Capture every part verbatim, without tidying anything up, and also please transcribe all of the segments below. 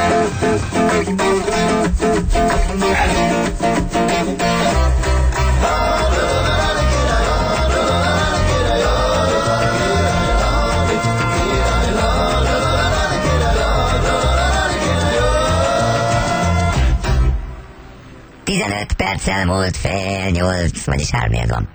tizenöt perccel múlt fél nyolc, vagyis háromnegyed van.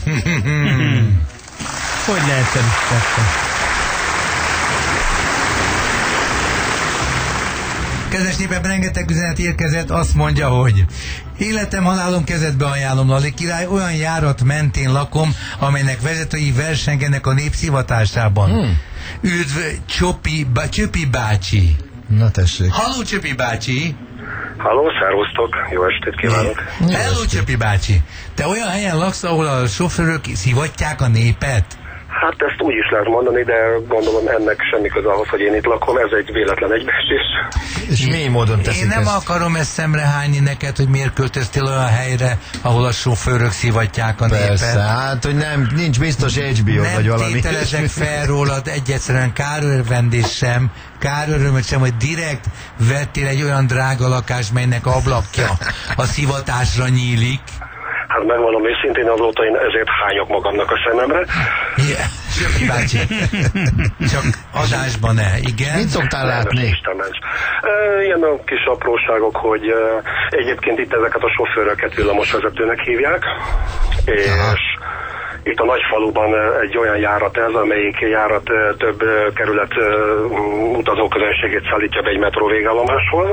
Hogy lehet te? Kedves népem, rengeteg üzenet érkezett, azt mondja, hogy életem, halálom kezedbe ajánlom, Lali király, olyan járat mentén lakom, amelynek vezetői versengenek a népszivatásában. Hmm. Üdv, Csopi, bá, Csöpi bácsi. Na tessék. Halló, Csöpi bácsi. Halló, szervusztok, jó estét kívánok. Hello, Csöpi bácsi. Te olyan helyen laksz, ahol a sofőrök szivatják a népet? Hát ezt úgy is lehet mondani, de gondolom ennek semmi köze ahhoz, hogy én itt lakom, ez egy véletlen egybeesés. És mély módon teszik Én nem ezt. akarom ezt szemrehányni neked, hogy miért költöztél olyan helyre, ahol a sofőrök szivatják a Persze, népet. hát, hogy nem, nincs biztos há bé ó Nem vagy valami. tételezek fel rólad egyszerűen kárörvendés sem, kárörömöt sem, hogy direkt vettél egy olyan drága lakást, melynek ablakja a szivatásra nyílik. Hát megmondom őszintén, azóta én ezért hányok magamnak a szememre. Yeah. Zsöpi bácsi, csak adásban ne, igen? Mit szoktál látni? Isten ments. E, ilyen a kis apróságok, hogy e, egyébként itt ezeket a sofőröket villamosvezetőnek hívják, és aha. Itt a nagyfaluban egy olyan járat ez, amelyik járat több kerület utazóközönségét szállítja be egy metró végállomáshoz.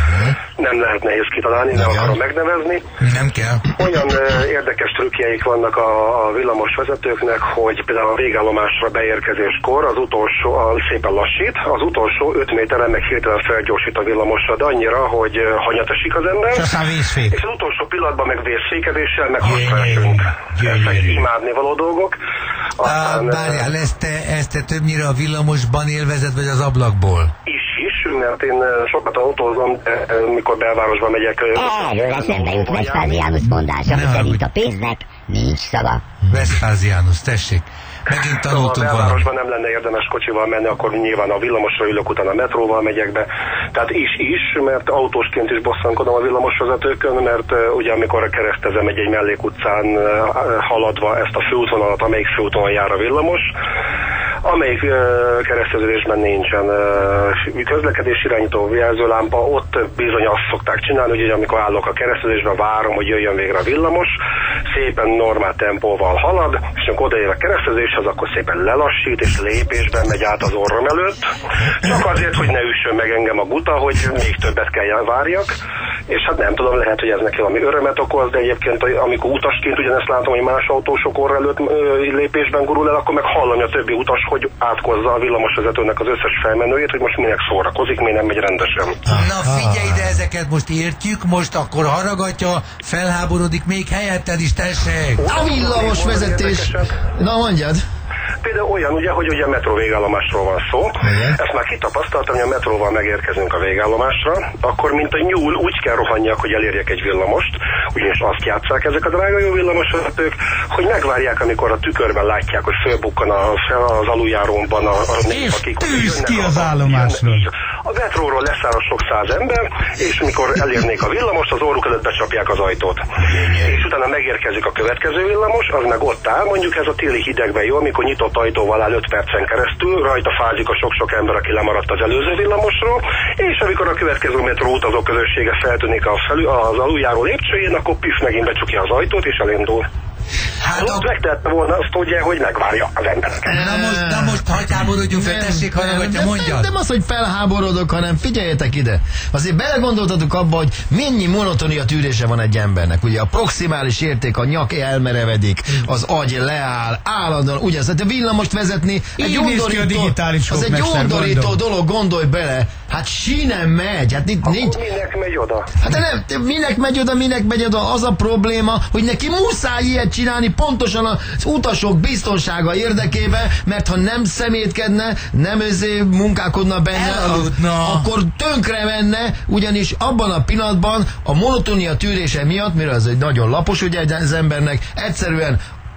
Nem lehet nehéz kitalálni, nem akarom megnevezni. Nem kell. Olyan érdekes trükkjeik vannak a, a villamos vezetőknek, hogy például a végállomásra beérkezéskor az utolsó, a, szépen lassít, az utolsó öt méteren meg hirtelen felgyorsít a villamosra, de annyira, hogy hanyat esik az ember. És az utolsó pillanatban meg vészfékezéssel, meg hasra esünk. Ezek imádni való dolgok. Aztán, ah, bárjál, ezt te, ezt te többnyire a villamosban élvezed, vagy az ablakból? Is, is, mert én sokat autózom, de mikor belvárosba megyek... Erről eszembe jut Veszpázi János mondása, hogy szerint a pénznek nincs szava. Veszpázi János, tessék. Megint tanultunk valamit. Ha a belvárosban nem lenne érdemes kocsival menni, akkor nyilván a villamosra ülök, utána a metróval megyek be. Tehát is, is, mert autósként is bosszankodom a villamosvezetőkön, mert uh, ugye amikor keresztezem egy, egy mellékutcán uh, haladva ezt a főútvonalat, amelyik főúton jár a villamos, amelyik uh, kereszteződésben nincsen uh, közlekedés irányító jelzőlámpa, ott bizony azt szokták csinálni, hogy amikor állok a kereszteződésben, várom, hogy jöjjön végre a villamos, szépen normál tempóval halad, és amikor odaér a keresztezéshez, akkor szépen lelassít, és lépésben megy át az orrom előtt, csak azért, hogy ne üssön meg engem a guta, hogy még többet kell várjak, és hát nem tudom, lehet, hogy ez neki valami örömet okoz, de egyébként amikor utasként ugyanezt látom, hogy más autósok orra előtt ö, lépésben gurul el, akkor meg hallani a többi utas, hogy átkozza a villamosvezetőnek az összes felmenőjét, hogy most minek szórakozik, miért nem megy rendesen. Na figyelj ide, ezeket most értjük, most akkor haraggatja, felháborodik, még helyetted is, tessék! A villamosvezetés! Na mondjad! Például olyan, ugye, hogy ugye a metró végállomásról van szó. Igen. Ezt már kitapasztaltam, hogy a metróval megérkezünk a végállomásra, akkor mint a nyúl úgy kell rohanjak, hogy elérjek egy villamost, ugyanis azt játsszák ezek a drága jó villamosvezetők, hogy megvárják, amikor a tükörben látják, hogy fölbukkan a, az aluljárómban a, a nép, akik tűz ki az állomásról. A metróról leszáll a sok száz ember, és mikor elérnék a villamost, az orruk előtt becsapják az ajtót. És utána megérkezik a következő villamos, az meg ott áll, mondjuk ez a téli hidegben jó, amikor nyitott ajtóval áll öt percen keresztül, rajta fázik a sok-sok ember, aki lemaradt az előző villamosról, és amikor a következő metró utazó közössége feltűnik a felül, az aluljáró lépcsőjén, akkor pif megint becsukja az ajtót, és elindul. Hát ott megtehette volna azt, ugye, hogy megvárja az embereket. Na most, na most hagyjáborodjunk fel, tessék, hallgatja, mondjad. Nem az, hogy felháborodok, hanem figyeljetek ide. Azért belegondoltatok abba, hogy mennyi monotónia tűrése van egy embernek. Ugye a proximális érték, a nyak elmerevedik, az agy leáll, állandóan, ugye, az, a villamost vezetni, egy undorító, az egy undorító dolog, gondolj bele. Hát sínen megy, hát itt nincs... minek megy oda? Hát nem, minek megy oda, minek megy oda, az a probléma, hogy neki muszáj ilyet csinálni pontosan az utasok biztonsága érdekében, mert ha nem szemétkedne, nem özé munkálkodna benne, Eludna. akkor tönkre menne, ugyanis abban a pillanatban a monotónia tűrése miatt, mire az egy nagyon lapos ugye az embernek, egyszerűen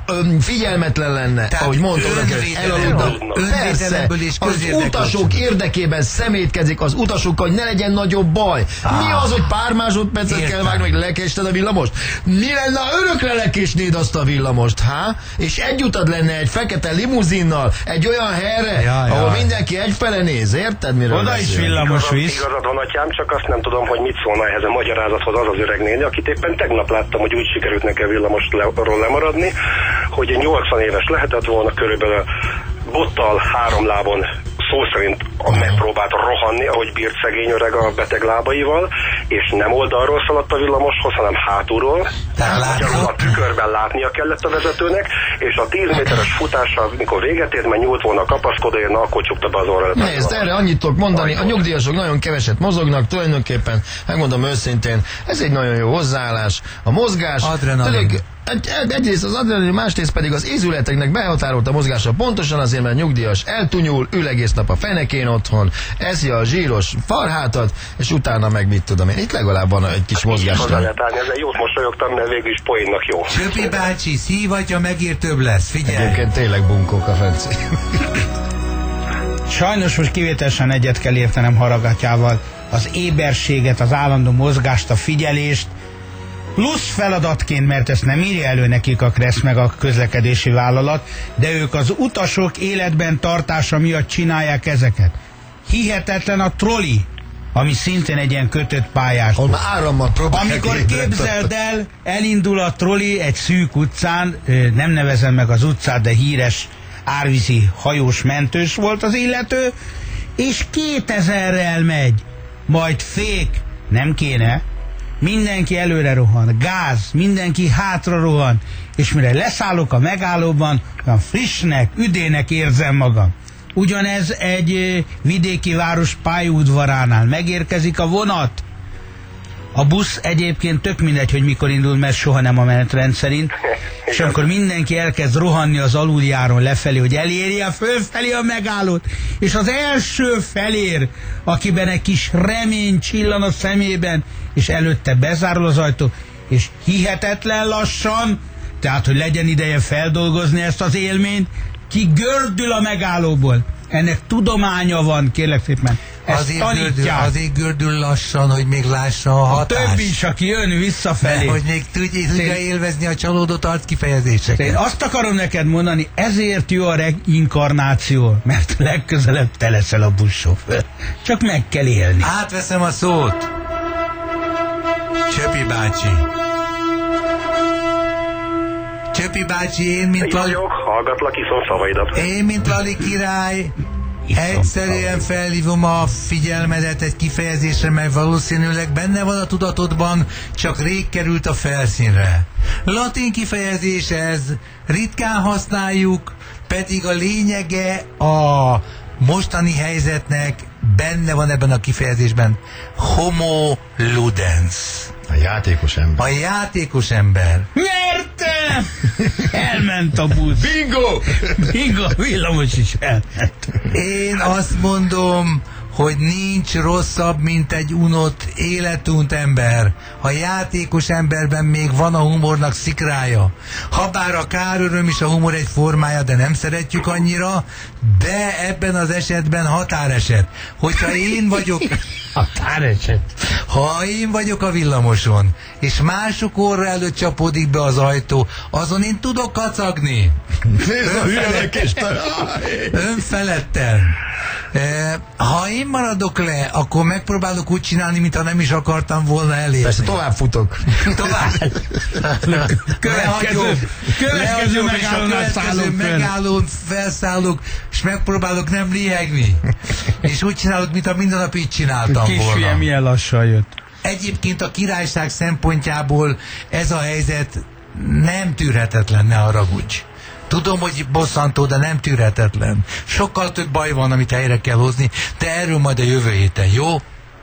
öm, figyelmetlen lenne, Tehát ahogy mondtam, önvédelemből- önvédelemből és az közérdekből utasok sem. érdekében szemétkezik az utasokkal, hogy ne legyen nagyobb baj. Mi az, hogy pár másodpercet kell Értem. vágni, meg lekésted a villamost? Mi lenne, ha örökre lekésnéd azt a villamost, há? És egy utad lenne egy fekete limuzinnal, egy olyan helyre, Jaj, ahol jaj. mindenki egyfele néz, érted, miről Oda is beszélek? villamos Igazad, visz. igazad van, atyám, csak azt nem tudom, hogy mit szólna ehhez a magyarázathoz az az öreg néni, akit éppen tegnap láttam, hogy úgy sikerült neki a villamosról lemaradni, hogy nyolcvan éves lehetett volna, körülbelül bottal, három lábon szó szerint megpróbált rohanni, ahogy bírt szegény öreg a beteg lábaival, és nem oldalról szaladt a villamoshoz, hanem hátulról. Tehát látszott? A tükörben látnia kellett a vezetőnek, és a tíz méteres futása, mikor véget ért, mert nyúlt volna a kapaszkodóért, na akkor csukta be az orra. Nézd, erre annyit tudok mondani, a nyugdíjasok nagyon keveset mozognak, tulajdonképpen, megmondom őszintén, ez egy nagyon jó hozzáállás. A mozgás, Adrenalin. tudod, egy, egy, egyrészt az adrenalin, másrészt pedig az ízületeknek behatárolt a mozgása pontosan azért, mert nyugdíjas eltunyul, ül egész nap a fenekén otthon, eszi a zsíros farhátat, és utána meg mit tudom én. Itt legalább van egy kis mozgás. Hozzá lehet állni, ezzel jót mosolyogtam, mert végül is poénnak jó. Csöpi bácsi, szívatja megír, több lesz, figyelj! Egyébként tényleg bunkók a Fenci. Sajnos most kivételesen egyet kell értenem Haragatyával. Az éberséget, az állandó mozgást, a figyelést, plusz feladatként, mert ezt nem írja elő nekik a KRESZ meg a közlekedési vállalat, de ők az utasok életben tartása miatt csinálják ezeket. Hihetetlen a troli, ami szintén egy ilyen kötött pályás. Ahol már árammal próbálják. Amikor ébredni. képzeld el, elindul a troli egy szűk utcán, ö, nem nevezem meg az utcát, de híres árvízi hajós mentős volt az illető, és kétezerrel megy, majd fék, nem kéne, mindenki előre rohan, gáz, mindenki hátra rohan, és mire leszállok a megállóban, olyan frissnek, üdének érzem magam. Ugyanez egy ö, vidéki város pályaudvaránál. Megérkezik a vonat. A busz egyébként tök mindegy, hogy mikor indul, mert soha nem a menetrend szerint. És akkor mindenki elkezd rohanni az aluljáron lefelé, hogy elérje a fölfelé a megállót. És az első felér, akiben egy kis remény csillan a szemében, és előtte bezárul az ajtó, és hihetetlen lassan, tehát hogy legyen ideje feldolgozni ezt az élményt, ki gördül a megállóból. Ennek tudománya van, kérlek szépen. Ezt Azért gördül, tanítják. azért gördül lassan, hogy még lássa a A hatást. többi is, aki jön visszafelé. Hogy még tudja, tudja élvezni a csalódott arc kifejezéseket. Én azt akarom neked mondani, ezért jó a reinkarnáció, mert legközelebb te leszel a buszsofőr. Csak meg kell élni. Átveszem a szót. Csöpi bácsi. Csöpi bácsi, én mint Így Lali, vagyok, hallgatlak, iszom szavaidat. én mint Lali király egyszerűen felhívom a figyelmedet egy kifejezésre, mert valószínűleg benne van a tudatodban, csak rég került a felszínre. Latin kifejezés ez, ritkán használjuk, pedig a lényege a mostani helyzetnek benne van ebben a kifejezésben. Homo ludens. A játékos ember. A játékos ember. Nyertem! Elment a busz. Bingo! Bingo, villamos is elment. Én azt mondom, hogy nincs rosszabb, mint egy unott, életunt ember. A játékos emberben még van a humornak szikrája. Habár a káröröm is a humor egy formája, de nem szeretjük annyira, de ebben az esetben határeset. Hogyha én vagyok... Határeset. Ha én vagyok a villamoson, és mások orra előtt csapódik be az ajtó, azon én tudok kacagni. Nézd a hülyelek és te... Önfeledten. E, ha én maradok le, akkor megpróbálok úgy csinálni, mintha nem is akartam volna elérni. Persze tovább futok. Tovább. Következő, következő Lehagyom, és a megállónál következő szállunk fel. megállón felszállok, és megpróbálok nem lihegni. És úgy csinálok, mintha minden nap így csináltam Kisfilm volna. milyen lassan jött. Egyébként a királyság szempontjából ez a helyzet nem tűrhetetlen, ne haragudj. Tudom, hogy bosszantó, de nem tűrhetetlen. Sokkal több baj van, amit helyre kell hozni, de erről majd a jövő héten, jó?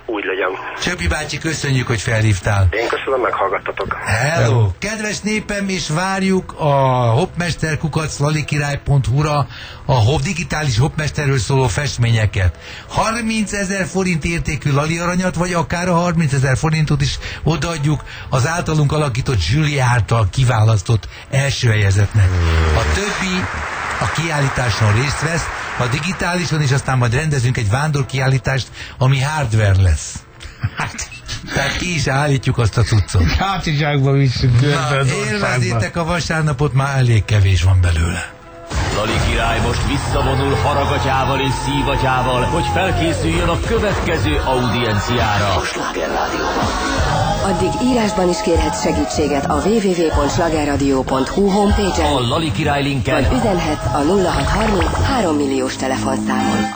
úgy legyen. Csöpi bácsi, köszönjük, hogy felhívtál. Én köszönöm, meghallgattatok. Hello! Kedves népem, és várjuk a hopmester kukac lalikirály pont hu-ra a hop, digitális hopmesterről szóló festményeket. harmincezer forint értékű lali aranyat, vagy akár a harmincezer forintot is odaadjuk az általunk alakított Zsüli által kiválasztott első helyezetnek. A többi a kiállításon részt vesz, a digitálison, és aztán majd rendezünk egy vándorkiállítást, ami hardware lesz. Hát, Tehát ki is állítjuk azt a cuccot. hátizsákba visszük körbe az országba. Élvezétek a vasárnapot, már elég kevés van belőle. Lali király most visszavonul haragatyával és szívatyával, hogy felkészüljön a következő audienciára. A Sláger Rádióban. Addig írásban is kérhetsz segítséget a double-u double-u double-u pont slágerradio pont hu homepage-en, A Lali király linken vagy üzenhetsz a nulla hat harminc három milliós telefonszámon.